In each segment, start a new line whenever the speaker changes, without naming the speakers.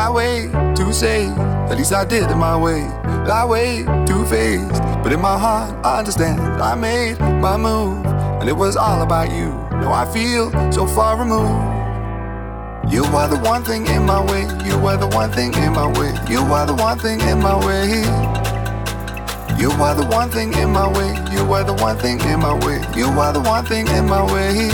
My way to say, at least I did it my way. I way too faced, but in my heart I understand. I made my move, and it was all about you. Now I feel so far removed. You are the one thing in my way. You are the one thing in my way. You are the one thing in my way. You are the one thing in my way. You are the one thing in my way. You are the one thing in my way.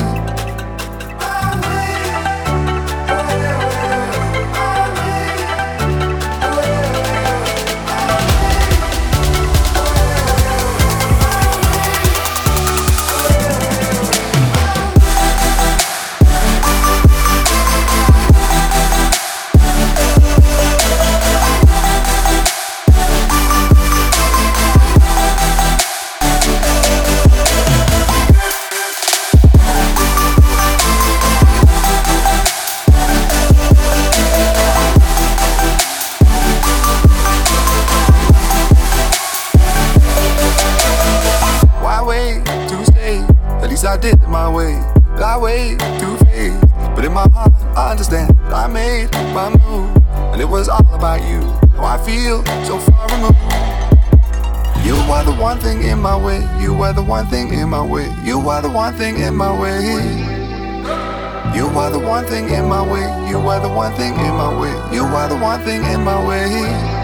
I did it my way. I way too faced, but in my heart I understand. I made my move, and it was all about you. Now I feel so far removed. You are the one thing in my way. You are the one thing in my way. You are the one thing in my way. You are the one thing in my way. You are the one thing in my way. You are the one thing in my way.